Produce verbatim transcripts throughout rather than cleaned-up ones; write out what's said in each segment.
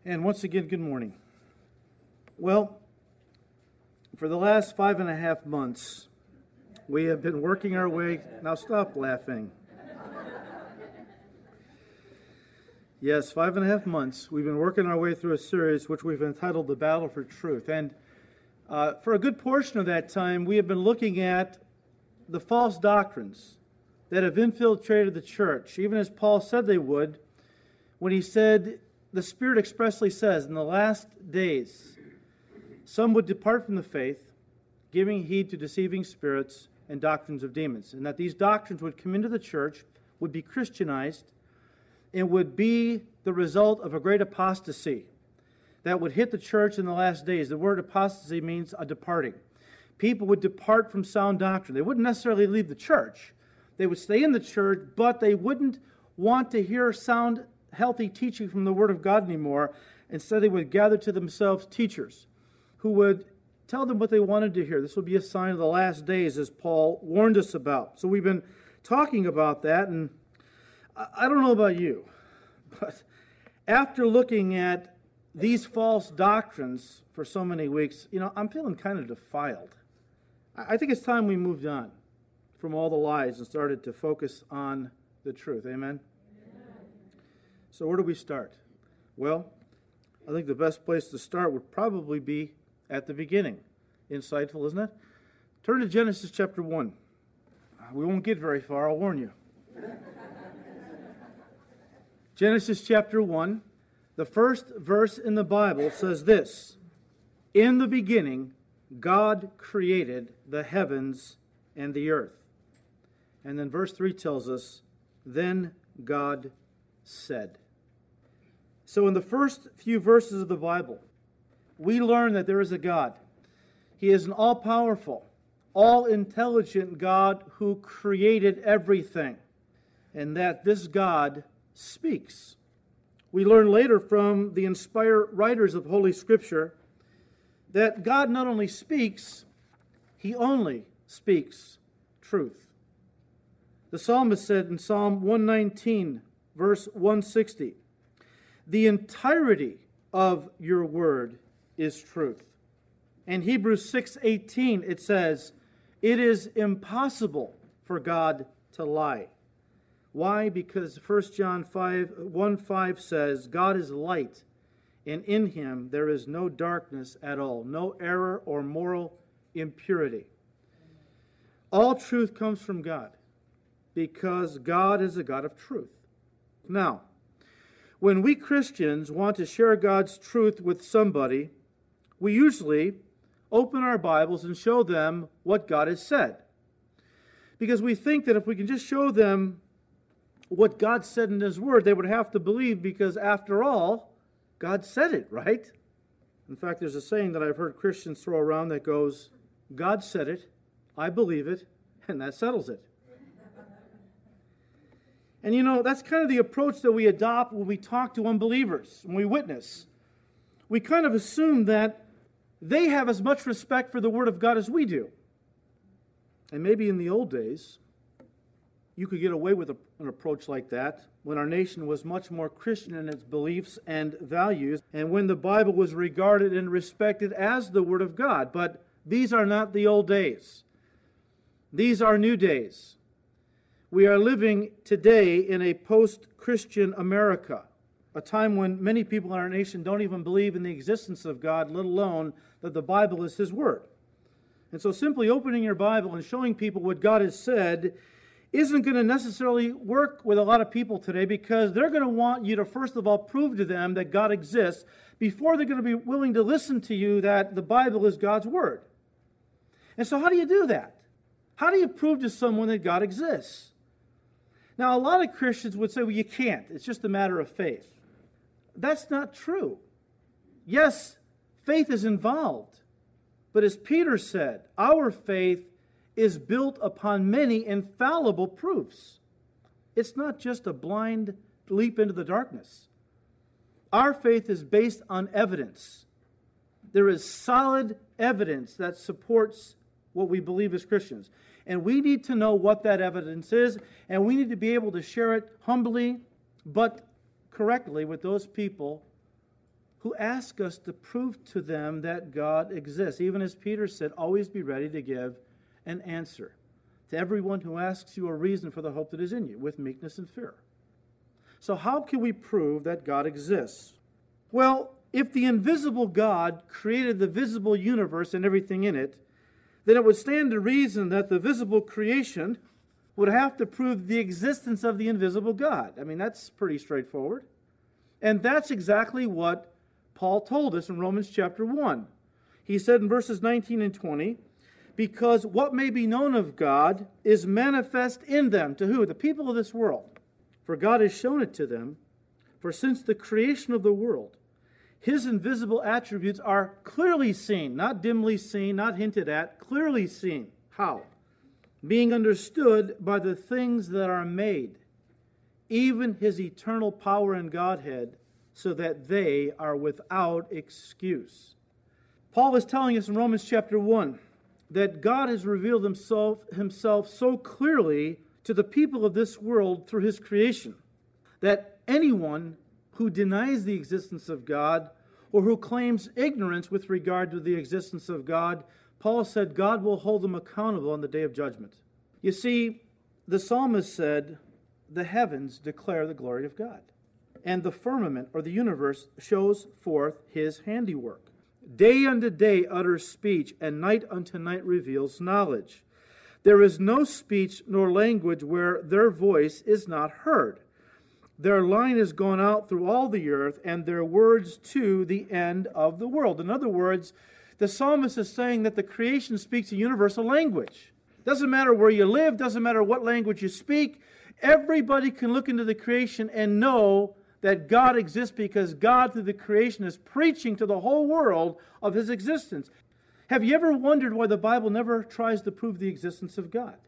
And once again, good morning. Well, for the last five and a half months, we have been working our way... Now stop laughing. Yes, five and a half months, we've been working our way through a series which we've entitled The Battle for Truth. And uh, for a good portion of that time, we have been looking at the false doctrines that have infiltrated the church, even as Paul said they would, when he said, the Spirit expressly says, in the last days, some would depart from the faith, giving heed to deceiving spirits and doctrines of demons, and that these doctrines would come into the church, would be Christianized, and would be the result of a great apostasy that would hit the church in the last days. The word apostasy means a departing. People would depart from sound doctrine. They wouldn't necessarily leave the church. They would stay in the church, but they wouldn't want to hear sound, healthy teaching from the Word of God anymore. Instead, they would gather to themselves teachers who would tell them what they wanted to hear. This would be a sign of the last days, as Paul warned us about. So we've been talking about that, and I don't know about you, but after looking at these false doctrines for so many weeks, you know, I'm feeling kind of defiled. I think it's time we moved on from all the lies and started to focus on the truth. Amen? So where do we start? Well, I think the best place to start would probably be at the beginning. Insightful, isn't it? Turn to Genesis chapter one. We won't get very far, I'll warn you. Genesis chapter one, the first verse in the Bible says this: in the beginning, God created the heavens and the earth. And then verse three tells us, then God said. So in the first few verses of the Bible, we learn that there is a God. He is an all-powerful, all-intelligent God who created everything, and that this God speaks. We learn later from the inspired writers of Holy Scripture that God not only speaks, He only speaks truth. The psalmist said in Psalm one nineteen, verse one sixty, the entirety of your word is truth. In Hebrews six eighteen, it says, it is impossible for God to lie. Why? Because First John one five says, God is light, and in Him there is no darkness at all, no error or moral impurity. All truth comes from God, because God is a God of truth. Now, when we Christians want to share God's truth with somebody, we usually open our Bibles and show them what God has said. Because we think that if we can just show them what God said in His Word, they would have to believe, because after all, God said it, right? In fact, there's a saying that I've heard Christians throw around that goes, God said it, I believe it, and that settles it. And you know, that's kind of the approach that we adopt when we talk to unbelievers, when we witness. We kind of assume that they have as much respect for the Word of God as we do. And maybe in the old days, you could get away with a, an approach like that when our nation was much more Christian in its beliefs and values, and when the Bible was regarded and respected as the Word of God. But these are not the old days. These are new days. We are living today in a post-Christian America, a time when many people in our nation don't even believe in the existence of God, let alone that the Bible is His Word. And so simply opening your Bible and showing people what God has said isn't going to necessarily work with a lot of people today, because they're going to want you to first of all prove to them that God exists before they're going to be willing to listen to you that the Bible is God's Word. And so how do you do that? How do you prove to someone that God exists? Now, a lot of Christians would say, well, you can't. It's just a matter of faith. That's not true. Yes, faith is involved. But as Peter said, our faith is built upon many infallible proofs. It's not just a blind leap into the darkness. Our faith is based on evidence. There is solid evidence that supports what we believe as Christians. And we need to know what that evidence is, and we need to be able to share it humbly but correctly with those people who ask us to prove to them that God exists. Even as Peter said, always be ready to give an answer to everyone who asks you a reason for the hope that is in you, with meekness and fear. So how can we prove that God exists? Well, if the invisible God created the visible universe and everything in it, then it would stand to reason that the visible creation would have to prove the existence of the invisible God. I mean, that's pretty straightforward. And that's exactly what Paul told us in Romans chapter one. He said in verses nineteen and twenty, because what may be known of God is manifest in them. To who? The people of this world. For God has shown it to them. For since the creation of the world, His invisible attributes are clearly seen, not dimly seen, not hinted at, clearly seen. How? Being understood by the things that are made, even His eternal power and Godhead, so that they are without excuse. Paul is telling us in Romans chapter one that God has revealed himself, himself so clearly to the people of this world through His creation that anyone who denies the existence of God or who claims ignorance with regard to the existence of God, Paul said God will hold them accountable on the day of judgment. You see, the psalmist said, the heavens declare the glory of God, and the firmament, or the universe, shows forth His handiwork. Day unto day utters speech, and night unto night reveals knowledge. There is no speech nor language where their voice is not heard. Their line has gone out through all the earth, and their words to the end of the world. In other words, the psalmist is saying that the creation speaks a universal language. Doesn't matter where you live, doesn't matter what language you speak, everybody can look into the creation and know that God exists because God, through the creation, is preaching to the whole world of His existence. Have you ever wondered why the Bible never tries to prove the existence of God?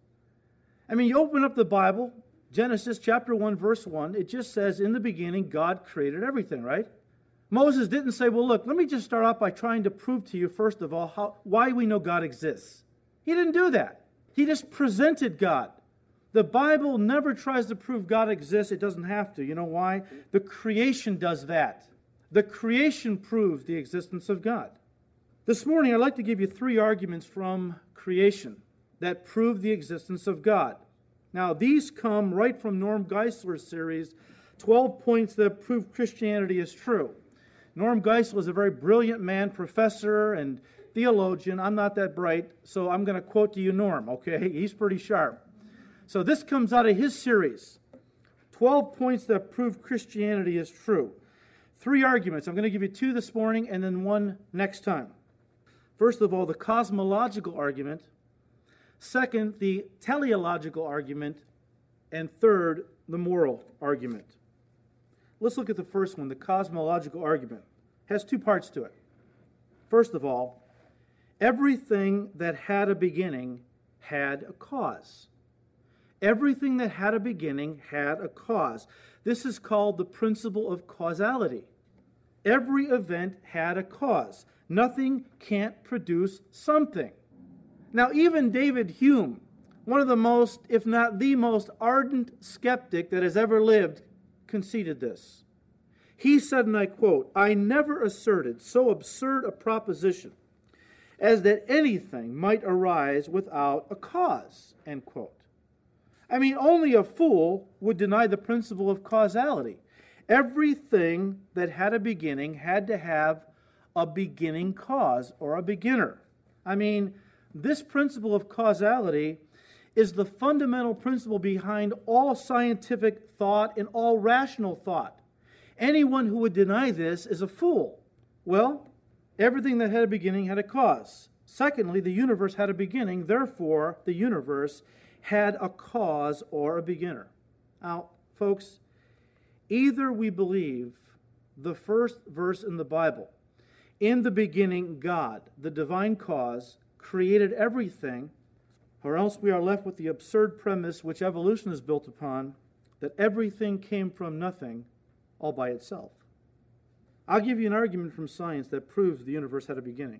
I mean, you open up the Bible, Genesis chapter one, verse one, it just says, in the beginning, God created everything, right? Moses didn't say, well, look, let me just start off by trying to prove to you, first of all, how, why we know God exists. He didn't do that. He just presented God. The Bible never tries to prove God exists. It doesn't have to. You know why? The creation does that. The creation proves the existence of God. This morning, I'd like to give you three arguments from creation that prove the existence of God. Now, these come right from Norm Geisler's series, twelve Points That Prove Christianity is True. Norm Geisler is a very brilliant man, professor and theologian. I'm not that bright, so I'm going to quote to you Norm, okay? He's pretty sharp. So this comes out of his series, twelve Points That Prove Christianity is True. Three arguments. I'm going to give you two this morning and then one next time. First of all, the cosmological argument. Second, the teleological argument. And third, the moral argument. Let's look at the first one, the cosmological argument. It has two parts to it. First of all, everything that had a beginning had a cause. Everything that had a beginning had a cause. This is called the principle of causality. Every event had a cause. Nothing can't produce something. Now, even David Hume, one of the most, if not the most ardent skeptic that has ever lived, conceded this. He said, and I quote, I never asserted so absurd a proposition as that anything might arise without a cause, end quote. I mean, only a fool would deny the principle of causality. Everything that had a beginning had to have a beginning cause or a beginner. I mean, this principle of causality is the fundamental principle behind all scientific thought and all rational thought. Anyone who would deny this is a fool. Well, everything that had a beginning had a cause. Secondly, the universe had a beginning, therefore the universe had a cause or a beginner. Now, folks, either we believe the first verse in the Bible, in the beginning God, the divine cause, created everything, or else we are left with the absurd premise which evolution is built upon, that everything came from nothing all by itself. I'll give you an argument from science that proves the universe had a beginning.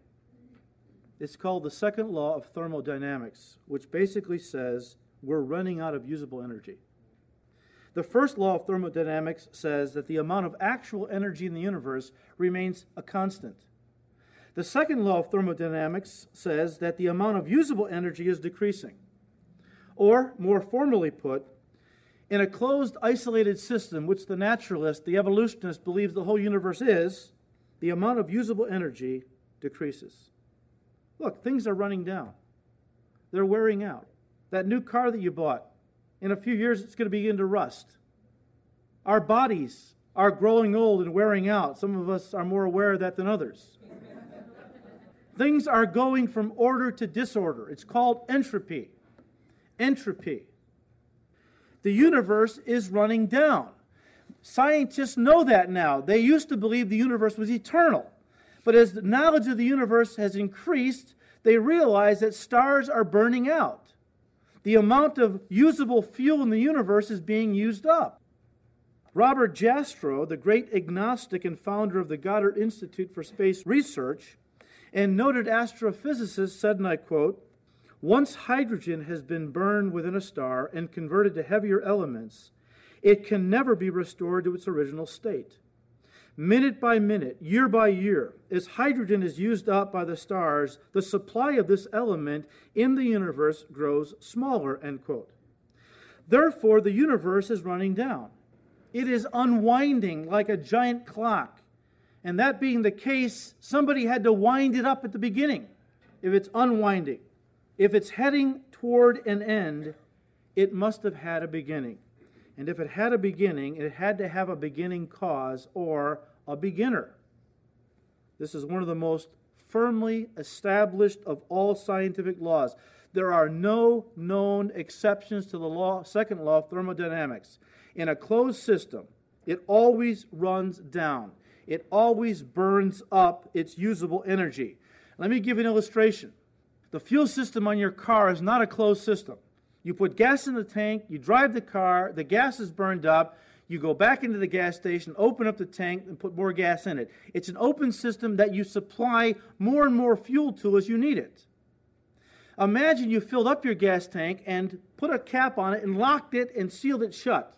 It's called the second law of thermodynamics, which basically says we're running out of usable energy. The first law of thermodynamics says that the amount of actual energy in the universe remains a constant. The second law of thermodynamics says that the amount of usable energy is decreasing. Or, more formally put, in a closed, isolated system, which the naturalist, the evolutionist, believes the whole universe is, the amount of usable energy decreases. Look, things are running down. They're wearing out. That new car that you bought, in a few years it's going to begin to rust. Our bodies are growing old and wearing out. Some of us are more aware of that than others. Things are going from order to disorder. It's called entropy. Entropy. The universe is running down. Scientists know that now. They used to believe the universe was eternal. But as the knowledge of the universe has increased, they realize that stars are burning out. The amount of usable fuel in the universe is being used up. Robert Jastrow, the great agnostic and founder of the Goddard Institute for Space Research, and noted astrophysicist, said, and I quote, "Once hydrogen has been burned within a star and converted to heavier elements, it can never be restored to its original state. Minute by minute, year by year, as hydrogen is used up by the stars, the supply of this element in the universe grows smaller," end quote. Therefore, the universe is running down. It is unwinding like a giant clock. And that being the case, somebody had to wind it up at the beginning. If it's unwinding, if it's heading toward an end, it must have had a beginning. And if it had a beginning, it had to have a beginning cause or a beginner. This is one of the most firmly established of all scientific laws. There are no known exceptions to the law, second law of thermodynamics. In a closed system, it always runs down. It always burns up its usable energy. Let me give you an illustration. The fuel system on your car is not a closed system. You put gas in the tank, you drive the car, the gas is burned up, you go back into the gas station, open up the tank, and put more gas in it. It's an open system that you supply more and more fuel to as you need it. Imagine you filled up your gas tank and put a cap on it and locked it and sealed it shut.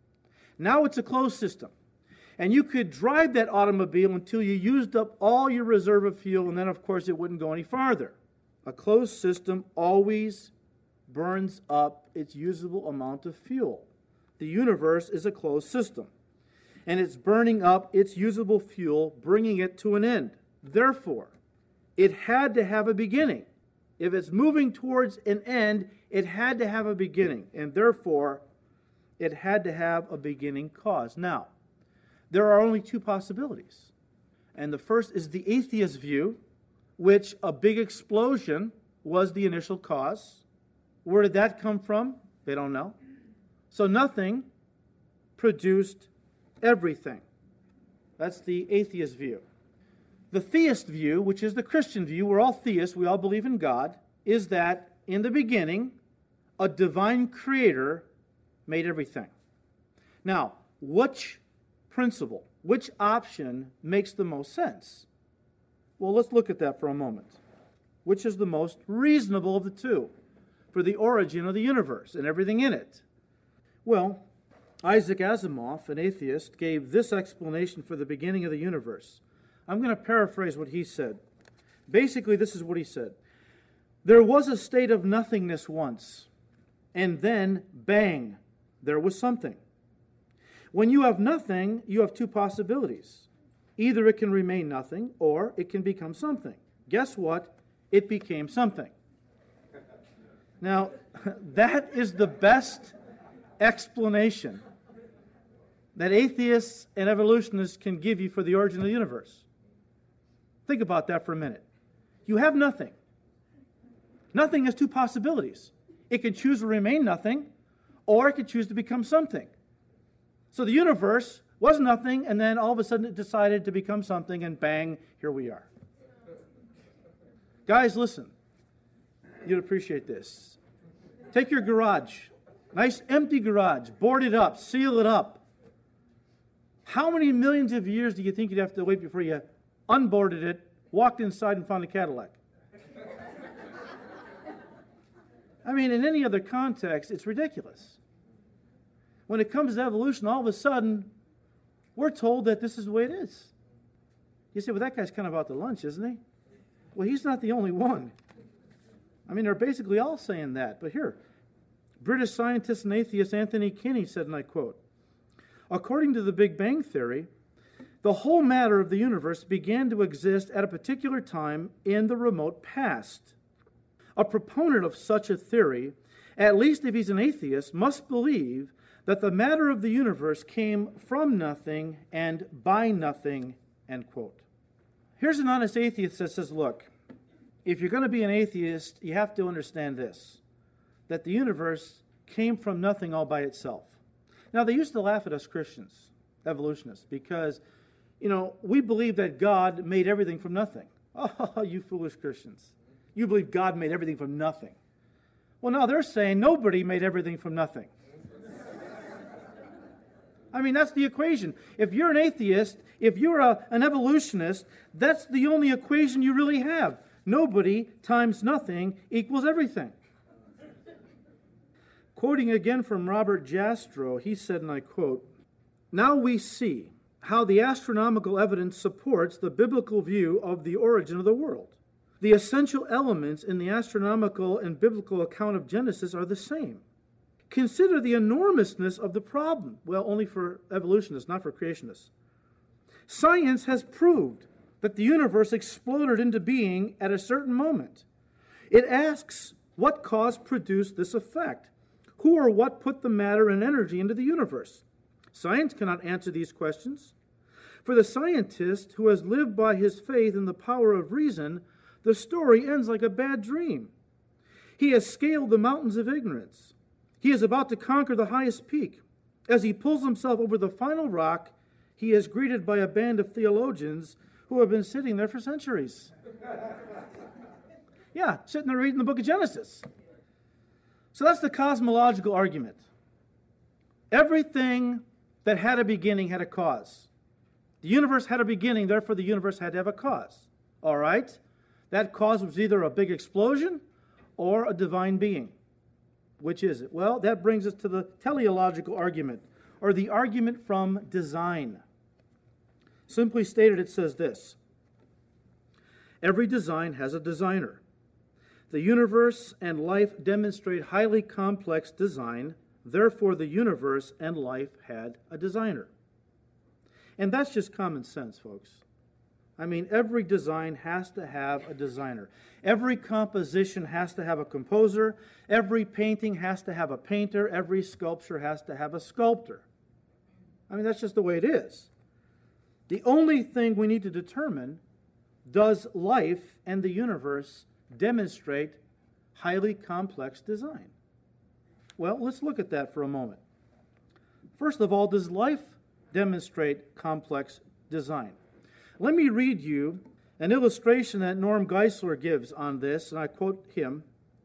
Now it's a closed system. And you could drive that automobile until you used up all your reserve of fuel, and then, of course, it wouldn't go any farther. A closed system always burns up its usable amount of fuel. The universe is a closed system, and it's burning up its usable fuel, bringing it to an end. Therefore, it had to have a beginning. If it's moving towards an end, it had to have a beginning, and therefore, it had to have a beginning cause. Now, there are only two possibilities. And the first is the atheist view, which a big explosion was the initial cause. Where did that come from? They don't know. So nothing produced everything. That's the atheist view. The theist view, which is the Christian view, we're all theists, we all believe in God, is that in the beginning, a divine creator made everything. Now, which principle, which option makes the most sense? Well, let's look at that for a moment. Which is the most reasonable of the two for the origin of the universe and everything in it? Well, Isaac Asimov, an atheist, gave this explanation for the beginning of the universe. I'm going to paraphrase what he said. Basically, this is what he said. There was a state of nothingness once, and then, bang, there was something. When you have nothing, you have two possibilities. Either it can remain nothing, or it can become something. Guess what? It became something. Now, that is the best explanation that atheists and evolutionists can give you for the origin of the universe. Think about that for a minute. You have nothing. Nothing has two possibilities. It can choose to remain nothing, or it could choose to become something. So the universe was nothing, and then all of a sudden it decided to become something, and bang, here we are. Guys, listen. You'd appreciate this. Take your garage, nice empty garage, board it up, seal it up. How many millions of years do you think you'd have to wait before you unboarded it, walked inside, and found a Cadillac? I mean, in any other context, it's ridiculous. when it comes to evolution, all of a sudden, we're told that this is the way it is. You say, well, that guy's kind of out to lunch, isn't he? Well, he's not the only one. I mean, they're basically all saying that. But here, British scientist and atheist Anthony Kinney said, and I quote, "According to the Big Bang Theory, the whole matter of the universe began to exist at a particular time in the remote past. A proponent of such a theory, at least if he's an atheist, must believe that the matter of the universe came from nothing and by nothing," end quote. Here's an honest atheist that says, look, if you're going to be an atheist, you have to understand this, that the universe came from nothing all by itself. Now, they used to laugh at us Christians, evolutionists, because, you know, we believe that God made everything from nothing. Oh, you foolish Christians. You believe God made everything from nothing. Well, now they're saying nobody made everything from nothing. I mean, that's the equation. If you're an atheist, if you're a, an evolutionist, that's the only equation you really have. Nobody times nothing equals everything. Quoting again from Robert Jastrow, he said, and I quote, "Now we see how the astronomical evidence supports the biblical view of the origin of the world. The essential elements in the astronomical and biblical account of Genesis are the same. Consider the enormousness of the problem." Well, only for evolutionists, not for creationists. "Science has proved that the universe exploded into being at a certain moment. It asks what cause produced this effect. Who or what put the matter and energy into the universe? Science cannot answer these questions. For the scientist who has lived by his faith in the power of reason, the story ends like a bad dream. He has scaled the mountains of ignorance. He is about to conquer the highest peak. As he pulls himself over the final rock, he is greeted by a band of theologians who have been sitting there for centuries." Yeah, sitting there reading the book of Genesis. So that's the cosmological argument. Everything that had a beginning had a cause. The universe had a beginning, therefore the universe had to have a cause. All right? That cause was either a big explosion or a divine being. Which is it? Well, that brings us to the teleological argument, or the argument from design. Simply stated, it says this: every design has a designer. The universe and life demonstrate highly complex design, therefore the universe and life had a designer. And that's just common sense, folks. I mean, every design has to have a designer. Every composition has to have a composer. Every painting has to have a painter. Every sculpture has to have a sculptor. I mean, that's just the way it is. The only thing we need to determine, does life and the universe demonstrate highly complex design? Well, let's look at that for a moment. First of all, does life demonstrate complex design? Let me read you an illustration that Norm Geisler gives on this, and I quote him.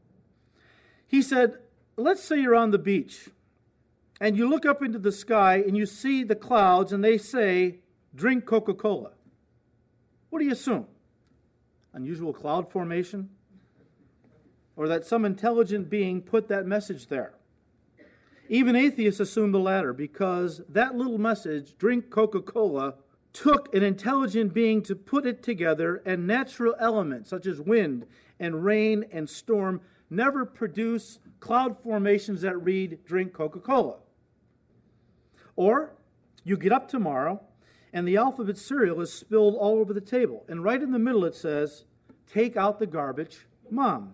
He said, let's say you're on the beach, and you look up into the sky, and you see the clouds, and they say, drink Coca-Cola. What do you assume? Unusual cloud formation? Or that some intelligent being put that message there? Even atheists assume the latter, because that little message, drink Coca-Cola, took an intelligent being to put it together, and natural elements such as wind and rain and storm never produce cloud formations that read, drink Coca-Cola. Or you get up tomorrow, and the alphabet cereal is spilled all over the table, and right in the middle it says, take out the garbage, Mom.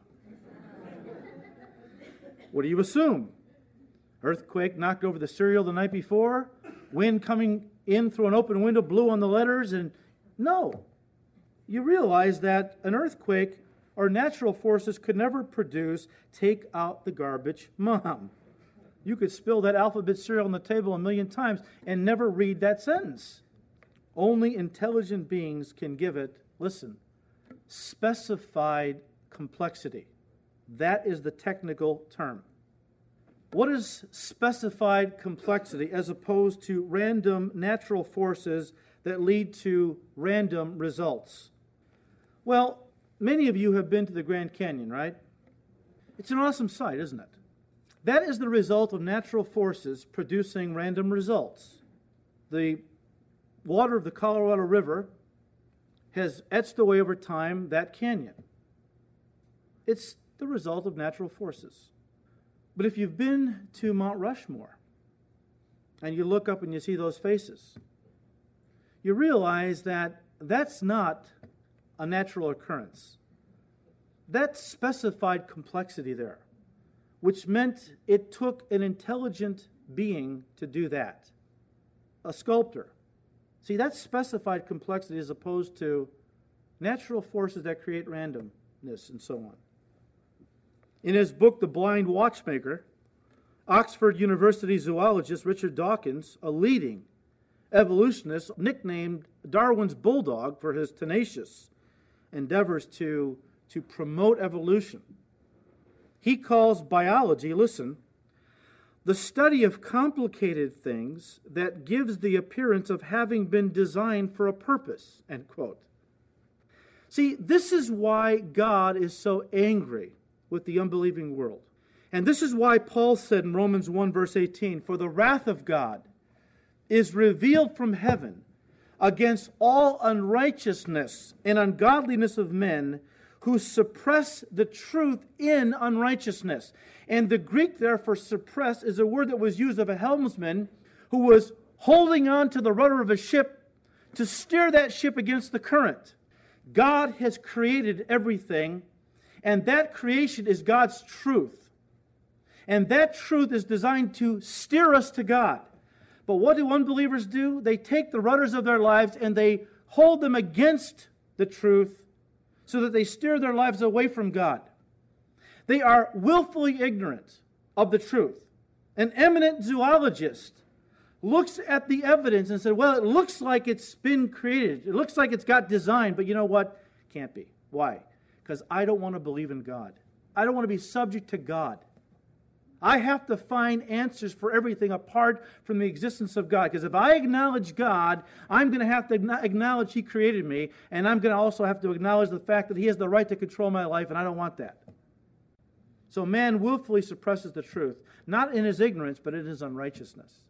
What do you assume? Earthquake knocked over the cereal the night before? Wind coming in through an open window blew on the letters? And no. You realize that an earthquake or natural forces could never produce take out the garbage, Mom. You could spill that alphabet cereal on the table a million times and never read that sentence. Only intelligent beings can give it, listen, specified complexity. That is the technical term. What is specified complexity as opposed to random natural forces that lead to random results? Well, many of you have been to the Grand Canyon, right? It's an awesome sight, isn't it? That is the result of natural forces producing random results. The water of the Colorado River has etched away over time that canyon. It's the result of natural forces. But if you've been to Mount Rushmore and you look up and you see those faces, you realize that that's not a natural occurrence. That specified complexity there, which meant it took an intelligent being to do that. A sculptor. See, that's specified complexity as opposed to natural forces that create randomness and so on. In his book, The Blind Watchmaker, Oxford University zoologist Richard Dawkins, a leading evolutionist, nicknamed Darwin's Bulldog for his tenacious endeavors to, to promote evolution. He calls biology, listen, the study of complicated things that gives the appearance of having been designed for a purpose, end quote. See, this is why God is so angry with the unbelieving world. And this is why Paul said in Romans one, verse eighteen, for the wrath of God is revealed from heaven against all unrighteousness and ungodliness of men who suppress the truth in unrighteousness. And the Greek there for suppress is a word that was used of a helmsman who was holding on to the rudder of a ship to steer that ship against the current. God has created everything, and that creation is God's truth. And that truth is designed to steer us to God. But what do unbelievers do? They take the rudders of their lives and they hold them against the truth so that they steer their lives away from God. They are willfully ignorant of the truth. An eminent zoologist looks at the evidence and said, well, it looks like it's been created. It looks like it's got design, but you know what? Can't be. Why? Because I don't want to believe in God. I don't want to be subject to God. I have to find answers for everything apart from the existence of God. Because if I acknowledge God, I'm going to have to acknowledge He created me, and I'm going to also have to acknowledge the fact that He has the right to control my life, and I don't want that. So man willfully suppresses the truth, not in his ignorance, but in his unrighteousness.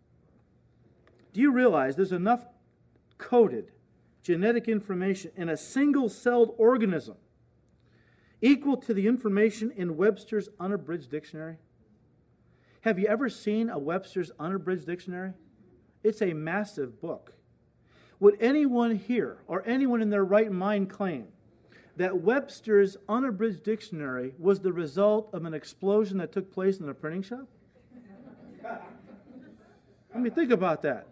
Do you realize there's enough coded genetic information in a single-celled organism equal to the information in Webster's Unabridged Dictionary? Have you ever seen a Webster's Unabridged Dictionary? It's a massive book. Would anyone here or anyone in their right mind claim that Webster's Unabridged Dictionary was the result of an explosion that took place in a printing shop? I mean, think about that.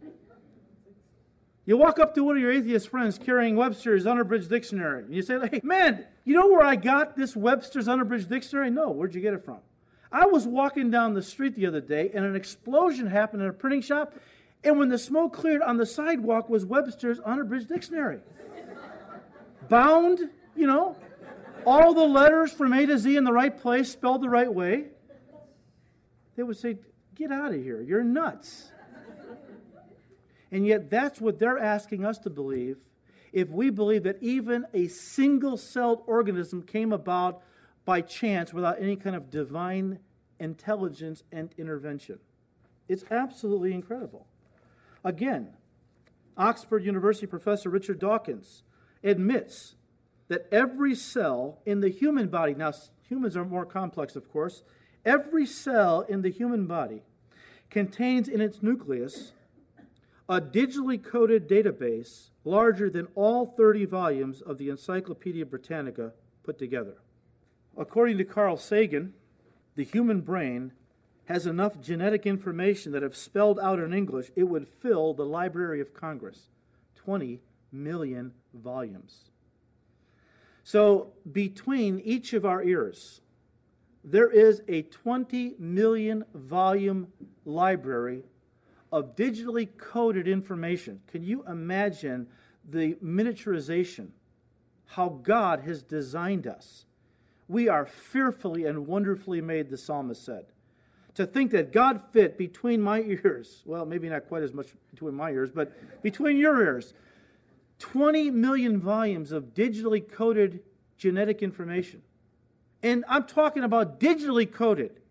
You walk up to one of your atheist friends carrying Webster's Unabridged Dictionary, and you say, hey, man, you know where I got this Webster's Unabridged Dictionary? No, where'd you get it from? I was walking down the street the other day, and an explosion happened in a printing shop, and when the smoke cleared, on the sidewalk was Webster's Unabridged Dictionary. Bound, you know, all the letters from A to Z in the right place, spelled the right way. They would say, get out of here, you're nuts. And yet that's what they're asking us to believe if we believe that even a single-celled organism came about by chance without any kind of divine intelligence and intervention. It's absolutely incredible. Again, Oxford University professor Richard Dawkins admits that every cell in the human body, now humans are more complex, of course, every cell in the human body contains in its nucleus a digitally coded database larger than all thirty volumes of the Encyclopedia Britannica put together. According to Carl Sagan, the human brain has enough genetic information that if spelled out in English, it would fill the Library of Congress, twenty million volumes. So between each of our ears, there is a twenty million volume library of digitally coded information. Can you imagine the miniaturization, how God has designed us? We are fearfully and wonderfully made, the psalmist said. To think that God fit between my ears, well, maybe not quite as much between my ears, but between your ears, twenty million volumes of digitally coded genetic information. And I'm talking about digitally coded.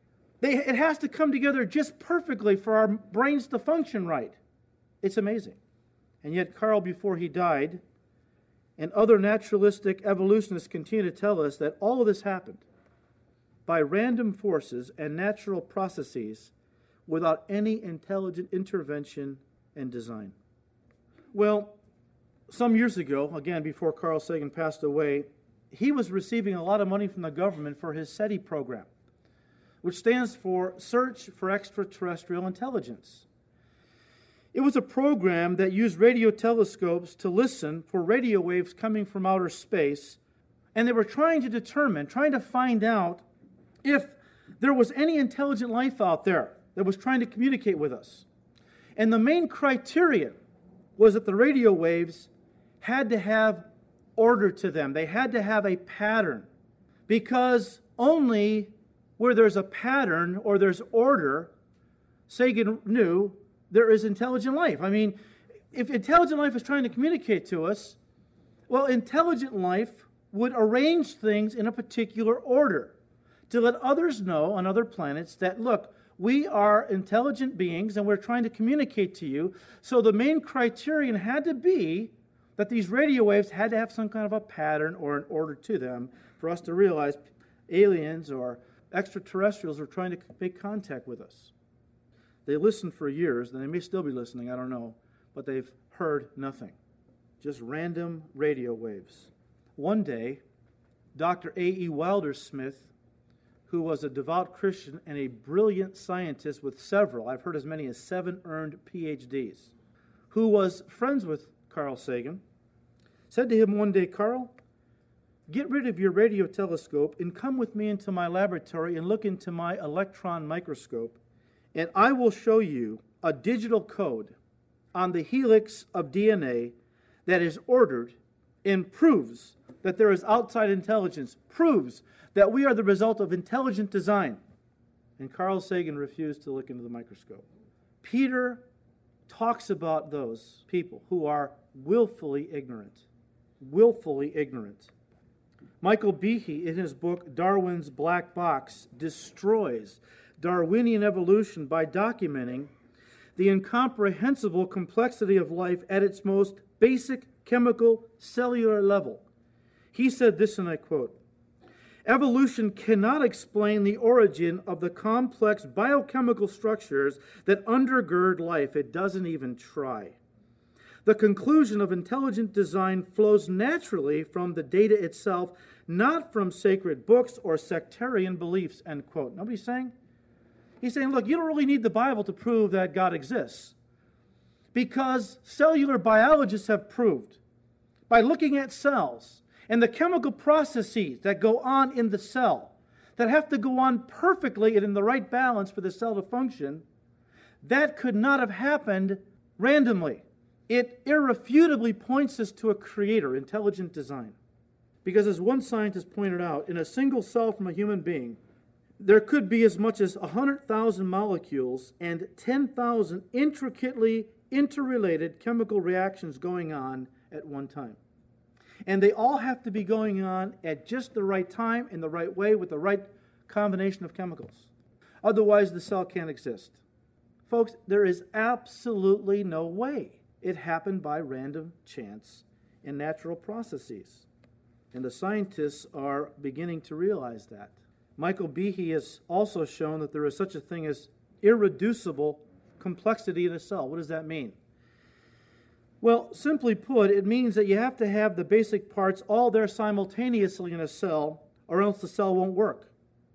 They, it has to come together just perfectly for our brains to function right. It's amazing. And yet Carl, before he died, and other naturalistic evolutionists continue to tell us that all of this happened by random forces and natural processes without any intelligent intervention and design. Well, some years ago, again before Carl Sagan passed away, he was receiving a lot of money from the government for his SETI program, which stands for Search for Extraterrestrial Intelligence. It was a program that used radio telescopes to listen for radio waves coming from outer space, and they were trying to determine, trying to find out if there was any intelligent life out there that was trying to communicate with us. And the main criterion was that the radio waves had to have order to them. They had to have a pattern, because only where there's a pattern or there's order, Sagan knew there is intelligent life. I mean, if intelligent life is trying to communicate to us, well, intelligent life would arrange things in a particular order to let others know on other planets that, look, we are intelligent beings and we're trying to communicate to you. So the main criterion had to be that these radio waves had to have some kind of a pattern or an order to them for us to realize aliens or extraterrestrials were trying to make contact with us. They listened for years, and they may still be listening, I don't know, but they've heard nothing. Just random radio waves. One day, Doctor A E Wilder Smith, who was a devout Christian and a brilliant scientist with several, I've heard as many as seven earned P H Ds, who was friends with Carl Sagan, said to him one day, "Carl, get rid of your radio telescope and come with me into my laboratory and look into my electron microscope, and I will show you a digital code on the helix of D N A that is ordered and proves that there is outside intelligence, proves that we are the result of intelligent design." And Carl Sagan refused to look into the microscope. Peter talks about those people who are willfully ignorant, willfully ignorant. Michael Behe, in his book Darwin's Black Box, destroys Darwinian evolution by documenting the incomprehensible complexity of life at its most basic chemical cellular level. He said this, and I quote, "Evolution cannot explain the origin of the complex biochemical structures that undergird life. It doesn't even try. The conclusion of intelligent design flows naturally from the data itself, not from sacred books or sectarian beliefs," end quote. Nobody's saying? He's saying, look, you don't really need the Bible to prove that God exists, because cellular biologists have proved by looking at cells and the chemical processes that go on in the cell that have to go on perfectly and in the right balance for the cell to function, that could not have happened randomly. It irrefutably points us to a creator, intelligent design. Because as one scientist pointed out, in a single cell from a human being, there could be as much as one hundred thousand molecules and ten thousand intricately interrelated chemical reactions going on at one time. And they all have to be going on at just the right time, in the right way, with the right combination of chemicals. Otherwise, the cell can't exist. Folks, there is absolutely no way it happened by random chance and natural processes. And the scientists are beginning to realize that. Michael Behe has also shown that there is such a thing as irreducible complexity in a cell. What does that mean? Well, simply put, it means that you have to have the basic parts all there simultaneously in a cell, or else the cell won't work.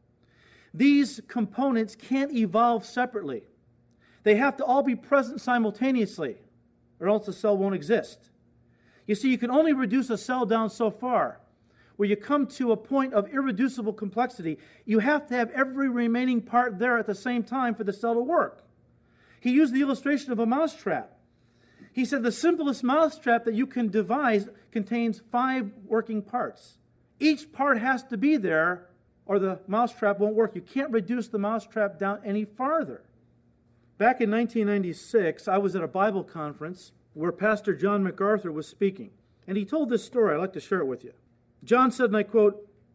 These components can't evolve separately. They have to all be present simultaneously, or else the cell won't exist. You see, you can only reduce a cell down so far. Where you come to a point of irreducible complexity, you have to have every remaining part there at the same time for the cell to work. He used the illustration of a mousetrap. He said the simplest mousetrap that you can devise contains five working parts. Each part has to be there or the mousetrap won't work. You can't reduce the mousetrap down any farther. Back in nineteen ninety-six, I was at a Bible conference where Pastor John MacArthur was speaking. And he told this story. I'd like to share it with you. John said, and I quote,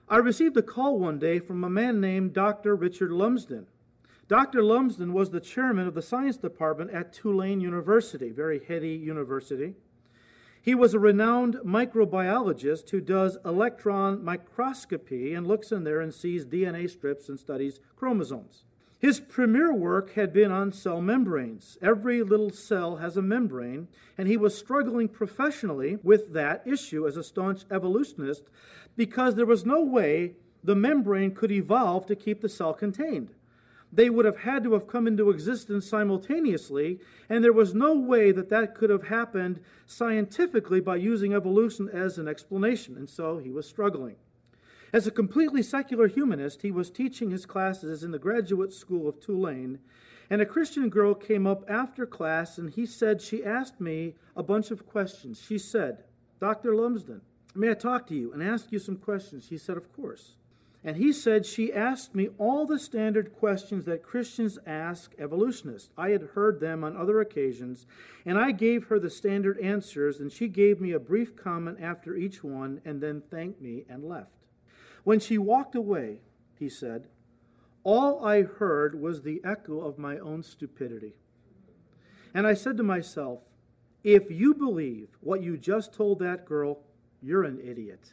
I received a call one day from a man named Doctor Richard Lumsden. Doctor Lumsden was the chairman of the science department at Tulane University, very heady university. He was a renowned microbiologist who does electron microscopy and looks in there and sees D N A strips and studies chromosomes. His premier work had been on cell membranes. Every little cell has a membrane, and he was struggling professionally with that issue as a staunch evolutionist because there was no way the membrane could evolve to keep the cell contained. They would have had to have come into existence simultaneously, and there was no way that that could have happened scientifically by using evolution as an explanation, and so he was struggling. As a completely secular humanist, he was teaching his classes in the graduate school of Tulane, and a Christian girl came up after class, and he said she asked me a bunch of questions. She said, "Doctor Lumsden, may I talk to you and ask you some questions?" She said, "Of course." And he said she asked me all the standard questions that Christians ask evolutionists. I had heard them on other occasions, and I gave her the standard answers, and she gave me a brief comment after each one and then thanked me and left. When she walked away, he said, all I heard was the echo of my own stupidity. And I said to myself, if you believe what you just told that girl, you're an idiot.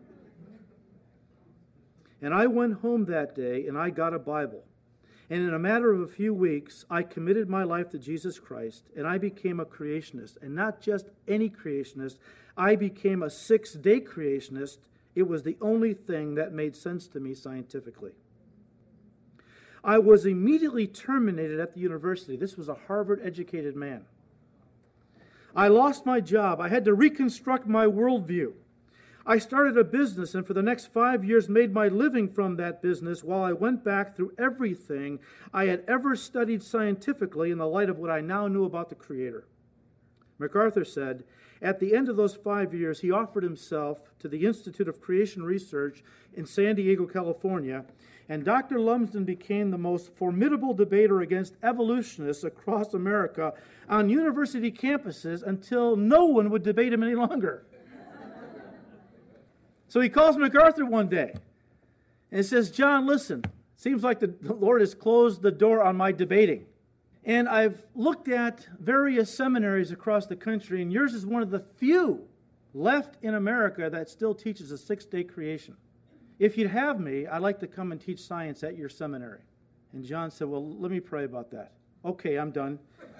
And I went home that day and I got a Bible. And in a matter of a few weeks, I committed my life to Jesus Christ and I became a creationist. And not just any creationist, I became a six-day creationist. It was the only thing that made sense to me scientifically. I was immediately terminated at the university. This was a Harvard-educated man. I lost my job. I had to reconstruct my worldview. I started a business and for the next five years made my living from that business while I went back through everything I had ever studied scientifically in the light of what I now knew about the Creator. MacArthur said, at the end of those five years, he offered himself to the Institute of Creation Research in San Diego, California, and Doctor Lumsden became the most formidable debater against evolutionists across America on university campuses until no one would debate him any longer. So he calls MacArthur one day and says, John, listen, seems like the Lord has closed the door on my debating. And I've looked at various seminaries across the country, and yours is one of the few left in America that still teaches a six-day creation. If you'd have me, I'd like to come and teach science at your seminary. And John said, well, let me pray about that. Okay, I'm done.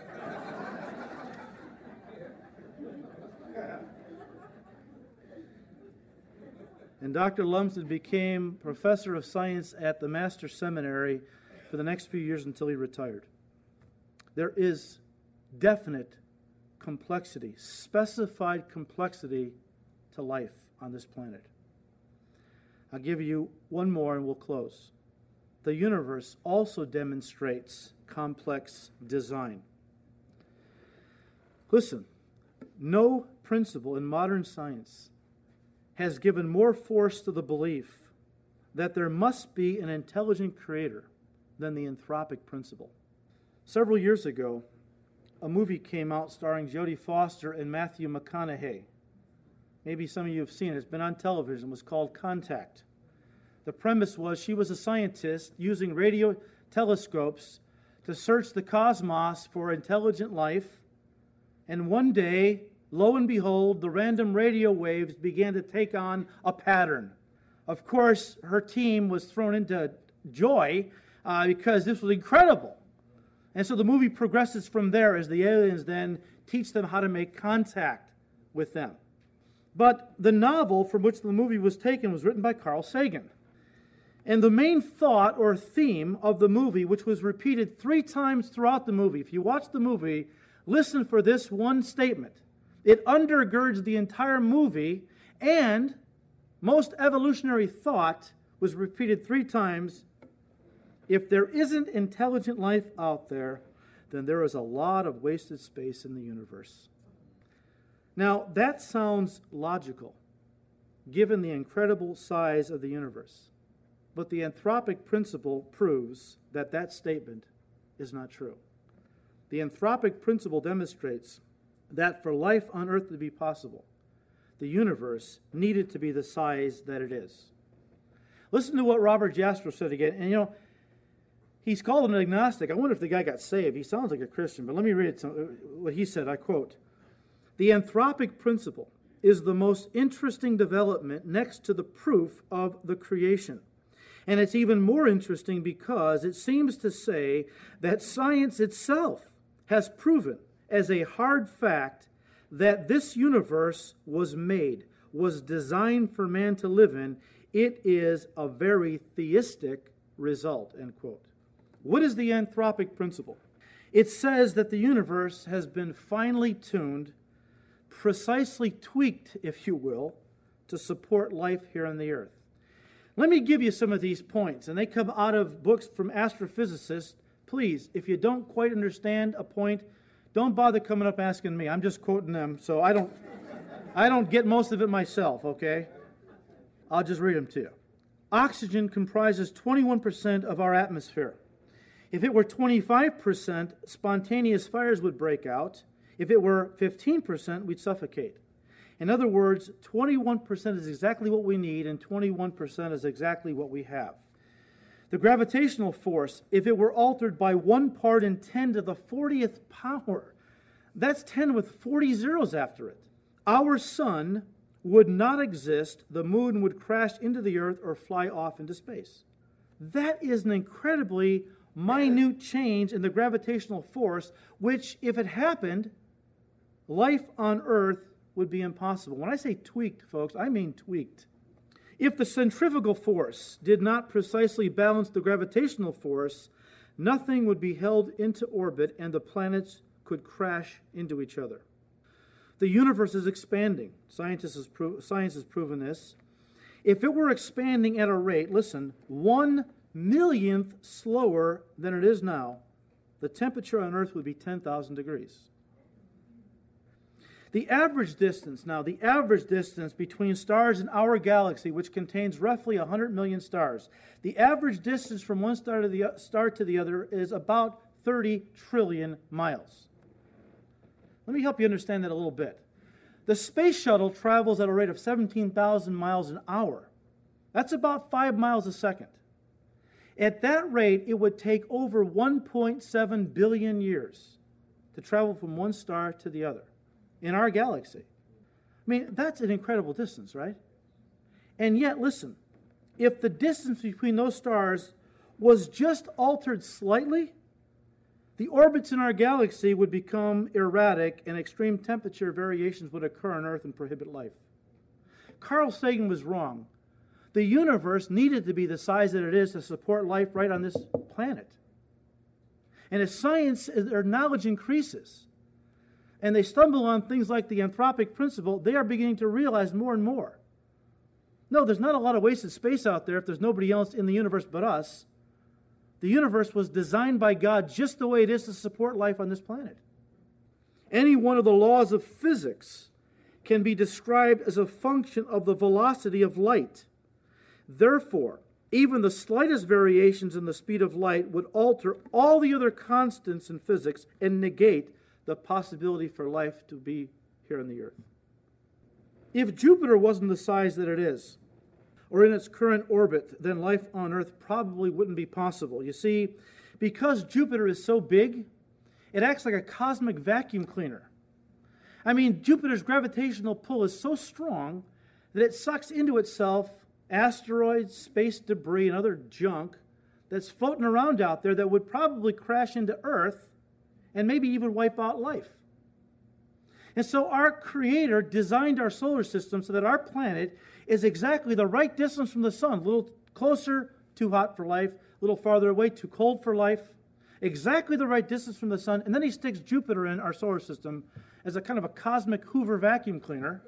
And Doctor Lumsden became professor of science at the Master Seminary for the next few years until he retired. There is definite complexity, specified complexity to life on this planet. I'll give you one more and we'll close. The universe also demonstrates complex design. Listen, no principle in modern science has given more force to the belief that there must be an intelligent creator than the anthropic principle. Several years ago, a movie came out starring Jodie Foster and Matthew McConaughey. Maybe some of you have seen it. It's been on television. It was called Contact. The premise was she was a scientist using radio telescopes to search the cosmos for intelligent life. And one day, lo and behold, the random radio waves began to take on a pattern. Of course, her team was thrown into joy uh, because this was incredible. And so the movie progresses from there as the aliens then teach them how to make contact with them. But the novel from which the movie was taken was written by Carl Sagan. And the main thought or theme of the movie, which was repeated three times throughout the movie, if you watch the movie, listen for this one statement. It undergirds the entire movie, and most evolutionary thought was repeated three times. If there isn't intelligent life out there, then there is a lot of wasted space in the universe. Now, that sounds logical, given the incredible size of the universe. But the anthropic principle proves that that statement is not true. The anthropic principle demonstrates that for life on earth to be possible, the universe needed to be the size that it is. Listen to what Robert Jasper said again. And you know, he's called an agnostic. I wonder if the guy got saved. He sounds like a Christian, but let me read some, what he said. I quote, "The anthropic principle is the most interesting development next to the proof of the creation. And it's even more interesting because it seems to say that science itself has proven as a hard fact that this universe was made, was designed for man to live in. It is a very theistic result," end quote. What is the anthropic principle? It says that the universe has been finely tuned, precisely tweaked, if you will, to support life here on the earth. Let me give you some of these points, and they come out of books from astrophysicists. Please, if you don't quite understand a point, don't bother coming up asking me. I'm just quoting them, so I don't, I don't get most of it myself, okay? I'll just read them to you. Oxygen comprises twenty-one percent of our atmosphere. If it were twenty-five percent, spontaneous fires would break out. If it were fifteen percent, we'd suffocate. In other words, twenty-one percent is exactly what we need, and twenty-one percent is exactly what we have. The gravitational force, if it were altered by one part in ten to the fortieth power, that's ten with forty zeros after it. Our sun would not exist, the moon would crash into the earth or fly off into space. That is an incredibly minute change in the gravitational force, which, if it happened, life on earth would be impossible. When I say tweaked, folks, I mean tweaked. If the centrifugal force did not precisely balance the gravitational force, nothing would be held into orbit and the planets could crash into each other. The universe is expanding. Scientists has pro- science has proven this. If it were expanding at a rate, listen, one millionth slower than it is now, the temperature on Earth would be ten thousand degrees. The average distance, now, the average distance between stars in our galaxy, which contains roughly one hundred million stars, the average distance from one star to the star to the other is about thirty trillion miles. Let me help you understand that a little bit. The space shuttle travels at a rate of seventeen thousand miles an hour. That's about five miles a second. At that rate, it would take over one point seven billion years to travel from one star to the other in our galaxy. I mean, that's an incredible distance, right? And yet, listen, if the distance between those stars was just altered slightly, the orbits in our galaxy would become erratic and extreme temperature variations would occur on Earth and prohibit life. Carl Sagan was wrong. The universe needed to be the size that it is to support life right on this planet. And as science, as their knowledge increases, and they stumble on things like the anthropic principle, they are beginning to realize more and more. No, there's not a lot of wasted space out there if there's nobody else in the universe but us. The universe was designed by God just the way it is to support life on this planet. Any one of the laws of physics can be described as a function of the velocity of light. Therefore, even the slightest variations in the speed of light would alter all the other constants in physics and negate the possibility for life to be here on the earth. If Jupiter wasn't the size that it is, or in its current orbit, then life on Earth probably wouldn't be possible. You see, because Jupiter is so big, it acts like a cosmic vacuum cleaner. I mean, Jupiter's gravitational pull is so strong that it sucks into itself asteroids, space debris, and other junk that's floating around out there that would probably crash into Earth and maybe even wipe out life. And so our Creator designed our solar system so that our planet is exactly the right distance from the sun. A little closer, too hot for life. A little farther away, too cold for life. Exactly the right distance from the sun. And then he sticks Jupiter in our solar system as a kind of a cosmic Hoover vacuum cleaner,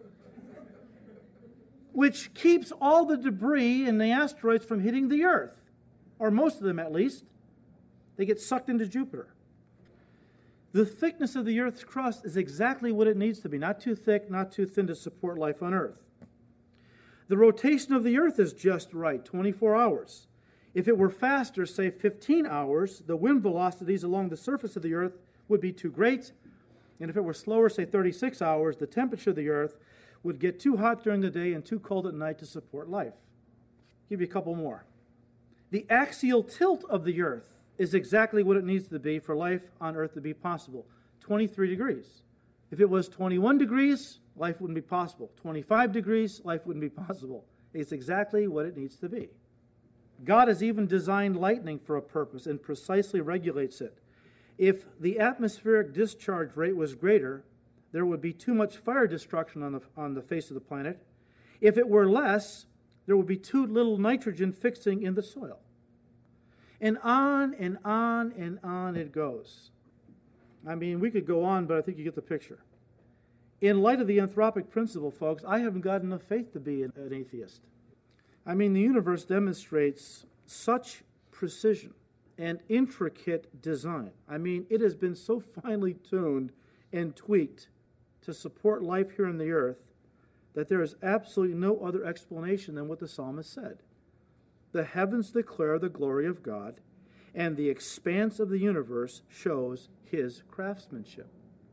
which keeps all the debris and the asteroids from hitting the Earth, or most of them at least. They get sucked into Jupiter. The thickness of the Earth's crust is exactly what it needs to be, not too thick, not too thin to support life on Earth. The rotation of the Earth is just right, twenty-four hours. If it were faster, say fifteen hours, the wind velocities along the surface of the Earth would be too great. And if it were slower, say thirty-six hours, the temperature of the Earth would get too hot during the day and too cold at night to support life. give you a couple more. The axial tilt of the earth is exactly what it needs to be for life on earth to be possible. twenty-three degrees. If it was twenty-one degrees, life wouldn't be possible. twenty-five degrees, life wouldn't be possible. It's exactly what it needs to be. God has even designed lightning for a purpose and precisely regulates it. If the atmospheric discharge rate was greater, there would be too much fire destruction on the, on the face of the planet. If it were less, there would be too little nitrogen fixing in the soil. And on and on and on it goes. I mean, we could go on, but I think you get the picture. In light of the anthropic principle, folks, I haven't got enough faith to be an, an atheist. I mean, the universe demonstrates such precision and intricate design. I mean, it has been so finely tuned and tweaked to support life here on the earth that there is absolutely no other explanation than what the psalmist said. The heavens declare the glory of God, and the expanse of the universe shows his craftsmanship.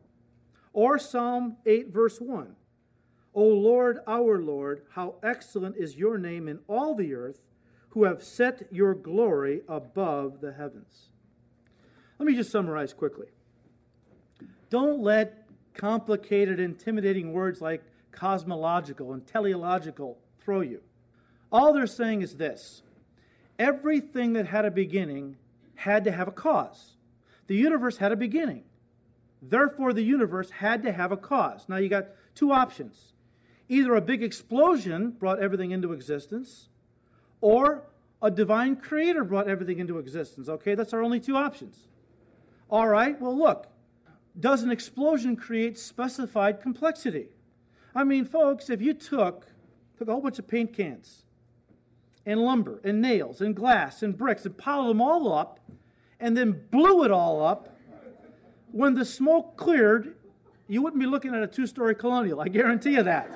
Or Psalm eight, verse one. O Lord, our Lord, how excellent is your name in all the earth, who have set your glory above the heavens. Let me just summarize quickly. Don't let complicated, intimidating words like cosmological and teleological throw you. All they're saying is this: everything that had a beginning had to have a cause. The universe had a beginning. Therefore, the universe had to have a cause. Now, you got two options. Either a big explosion brought everything into existence, or a divine creator brought everything into existence. Okay, that's our only two options. All right, well, look. Does an explosion create specified complexity? I mean, folks, if you took, took a whole bunch of paint cans and lumber and nails and glass and bricks and piled them all up and then blew it all up, when the smoke cleared, you wouldn't be looking at a two-story colonial. I guarantee you that.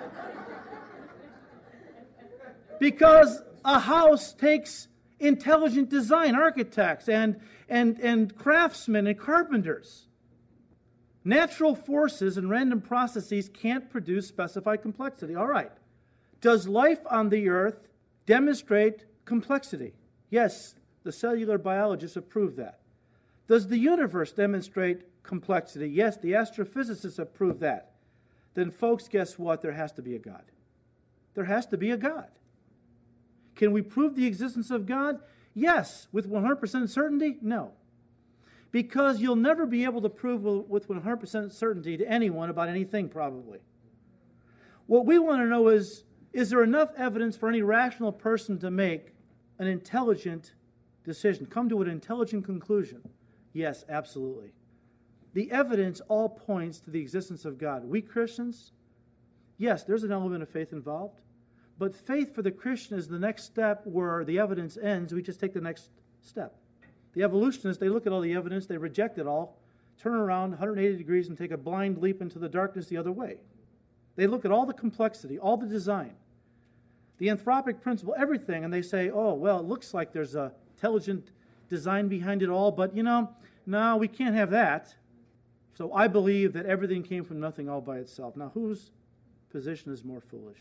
Because a house takes intelligent design, architects and, and, and craftsmen and carpenters. Natural forces and random processes can't produce specified complexity. All right. Does life on the earth demonstrate complexity? Yes, the cellular biologists have proved that. Does the universe demonstrate complexity? Yes, the astrophysicists have proved that. Then, folks, guess what? There has to be a God. There has to be a God. Can we prove the existence of God? Yes. With one hundred percent certainty? No. Because you'll never be able to prove with one hundred percent certainty to anyone about anything, probably. What we want to know is, is there enough evidence for any rational person to make an intelligent decision, come to an intelligent conclusion? Yes, absolutely. The evidence all points to the existence of God. We Christians, yes, there's an element of faith involved, but faith for the Christian is the next step where the evidence ends. We just take the next step. The evolutionists, they look at all the evidence, they reject it all, turn around one hundred eighty degrees and take a blind leap into the darkness the other way. They look at all the complexity, all the design, the anthropic principle, everything, and they say, oh, well, it looks like there's a intelligent design behind it all, but, you know, no, we can't have that. So I believe that everything came from nothing all by itself. Now, whose position is more foolish?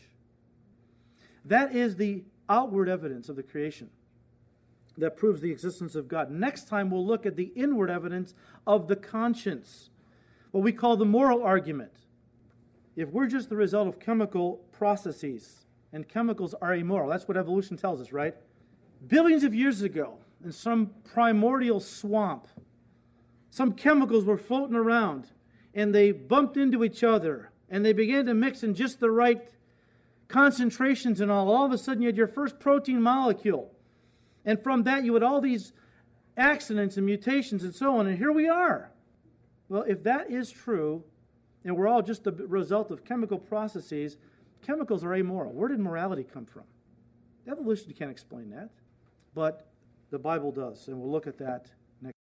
That is the outward evidence of the creation that proves the existence of God. Next time, we'll look at the inward evidence of the conscience, what we call the moral argument. If we're just the result of chemical processes, and chemicals are amoral, that's what evolution tells us, right? Billions of years ago, in some primordial swamp, some chemicals were floating around, and they bumped into each other, and they began to mix in just the right concentrations and all. All of a sudden, you had your first protein molecule. And from that, you had all these accidents and mutations and so on, and here we are. Well, if that is true, and we're all just the result of chemical processes, chemicals are amoral. Where did morality come from? Evolution can't explain that, but the Bible does, and we'll look at that